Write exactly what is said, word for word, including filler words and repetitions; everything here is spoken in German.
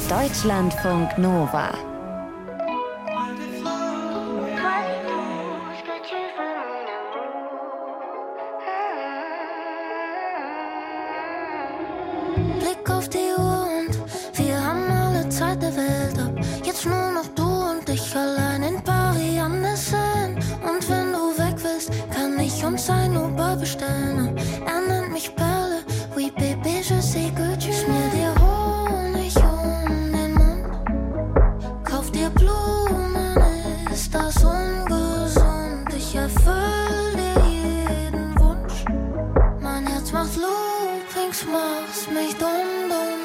Deutschlandfunk Nova. Blick auf die Uhr und wir haben alle Zeit der Welt ab. Jetzt nur noch du und ich allein in Paris an der Seine. Und wenn du weg willst, kann ich uns ein Uber bestellen. Er nennt mich Perle, oui bébé, je sais que tu schmier dir Honig um den Mund. Kauf dir Blumen, ist das ungesund? Ich erfüll dir jeden Wunsch. Mein Herz macht Loopings, machst mich dumm, dumm.